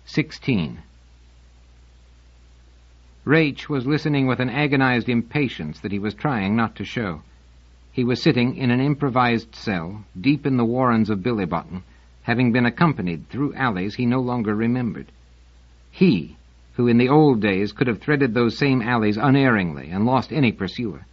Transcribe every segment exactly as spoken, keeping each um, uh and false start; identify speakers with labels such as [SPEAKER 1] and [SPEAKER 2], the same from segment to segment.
[SPEAKER 1] sixteen. Raich was listening with an agonized impatience that he was trying not to show. He was sitting in an improvised cell, deep in the warrens of Billy-Bottom, having been accompanied through alleys he no longer remembered. He, who in the old days could have threaded those same alleys unerringly and lost any pursuer.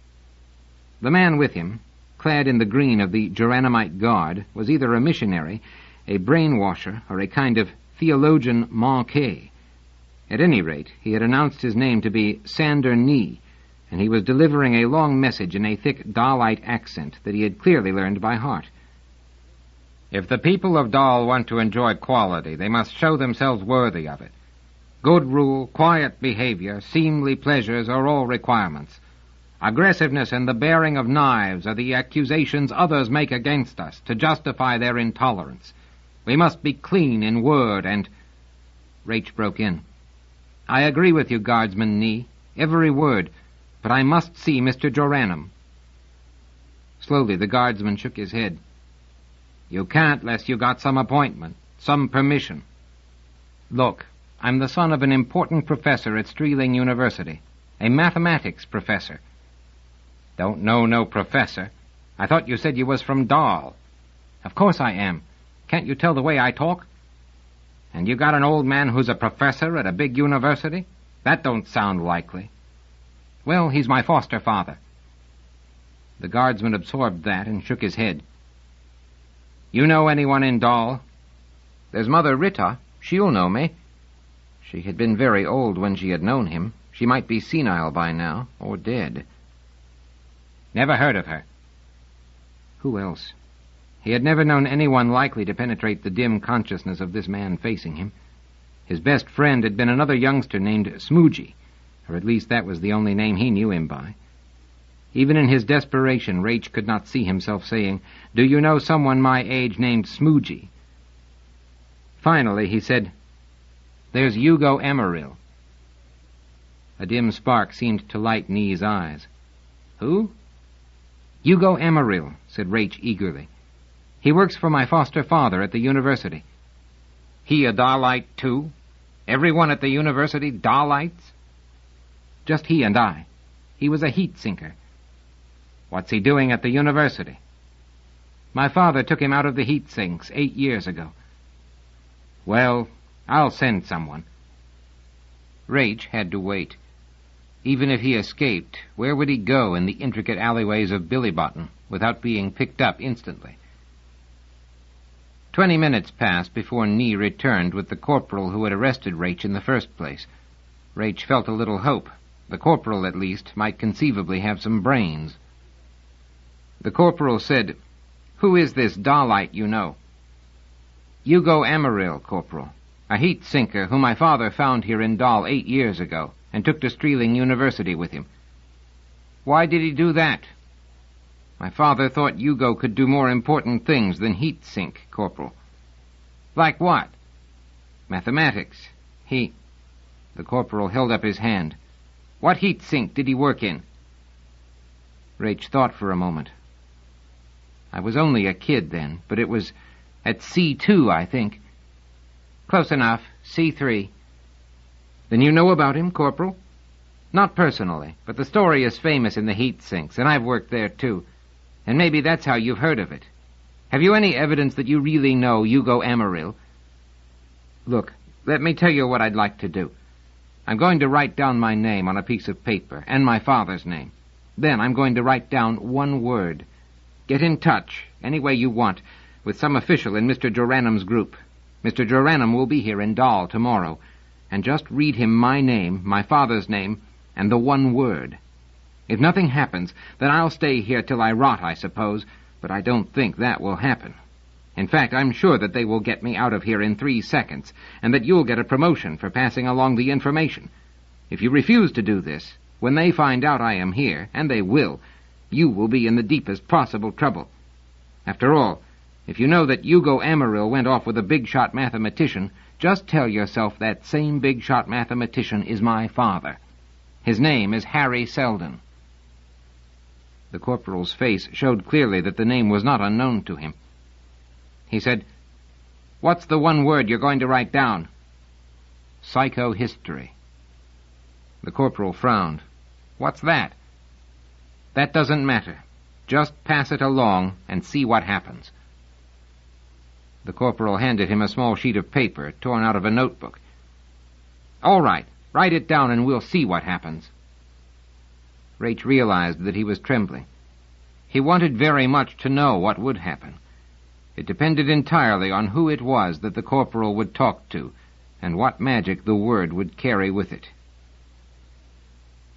[SPEAKER 1] The man with him, clad in the green of the Geranimite Guard, was either a missionary, a brainwasher, or a kind of theologian manqué. At any rate, he had announced his name to be Sander Nee, and he was delivering a long message in a thick Dahlite accent that he had clearly learned by heart. If the people of Dahl want to enjoy quality, they must show themselves worthy of it. Good rule, quiet behavior, seemly pleasures are all requirements. Aggressiveness and the bearing of knives are the accusations others make against us to justify their intolerance. We must be clean in word and... Raich broke in. I agree with you, Guardsman Nee, every word, but I must see Mister Joranem. Slowly the guardsman shook his head. You can't unless you got some appointment, some permission. Look, I'm the son of an important professor at Streeling University, a mathematics professor. Don't know no professor. I thought you said you was from Dahl. Of course I am. Can't you tell the way I talk? And you got an old man who's a professor at a big university? That don't sound likely. Well, he's my foster father. The guardsman absorbed that and shook his head. You know anyone in Dahl? There's Mother Rita. She'll know me. She had been very old when she had known him. She might be senile by now, or dead. Never heard of her. Who else? He had never known anyone likely to penetrate the dim consciousness of this man facing him. His best friend had been another youngster named Smoogie, or at least that was the only name he knew him by. Even in his desperation, Raich could not see himself saying, Do you know someone my age named Smoogie? Finally, he said, There's Hugo Emeril. A dim spark seemed to light Nee's eyes. Who? Hugo Emeril, said Raich eagerly. He works for my foster father at the university. He a Dahlite, too? Everyone at the university Dahlites? Just he and I. He was a heat sinker. What's he doing at the university? My father took him out of the heat sinks eight years ago. Well, I'll send someone. Raich had to wait. Even if he escaped, where would he go in the intricate alleyways of Billy-Bottom without being picked up instantly? Twenty minutes passed before Nee returned with the corporal who had arrested Raich in the first place. Raich felt a little hope. The corporal, at least, might conceivably have some brains. The corporal said, Who is this Dahlite you know? Hugo Emeril, Corporal, a heat sinker whom my father found here in Dahl eight years ago and took to Streeling University with him. Why did he do that? My father thought Hugo could do more important things than heat sink, Corporal. Like what? Mathematics. He... The corporal held up his hand. What heat sink did he work in? Raich thought for a moment. I was only a kid then, but it was at C two, I think. Close enough, C three. Then you know about him, Corporal? Not personally, but the story is famous in the heat sinks, and I've worked there too. And maybe that's how you've heard of it. Have you any evidence that you really know Hugo Emeril? Look, let me tell you what I'd like to do. I'm going to write down my name on a piece of paper, and my father's name. Then I'm going to write down one word. Get in touch, any way you want, with some official in Mister Joranem's group. Mister Joranem will be here in Dahl tomorrow, and just read him my name, my father's name, and the one word. If nothing happens, then I'll stay here till I rot, I suppose, but I don't think that will happen. In fact, I'm sure that they will get me out of here in three seconds, and that you'll get a promotion for passing along the information. If you refuse to do this, when they find out I am here, and they will, you will be in the deepest possible trouble. After all, if you know that Hugo Emeril went off with a big-shot mathematician, just tell yourself that same big-shot mathematician is my father. His name is Harry Seldon. The corporal's face showed clearly that the name was not unknown to him. He said, What's the one word you're going to write down? Psychohistory. The corporal frowned. What's that? That doesn't matter. Just pass it along and see what happens. The corporal handed him a small sheet of paper torn out of a notebook. All right, write it down and we'll see what happens. Raich realized that he was trembling. He wanted very much to know what would happen. It depended entirely on who it was that the corporal would talk to, and what magic the word would carry with it.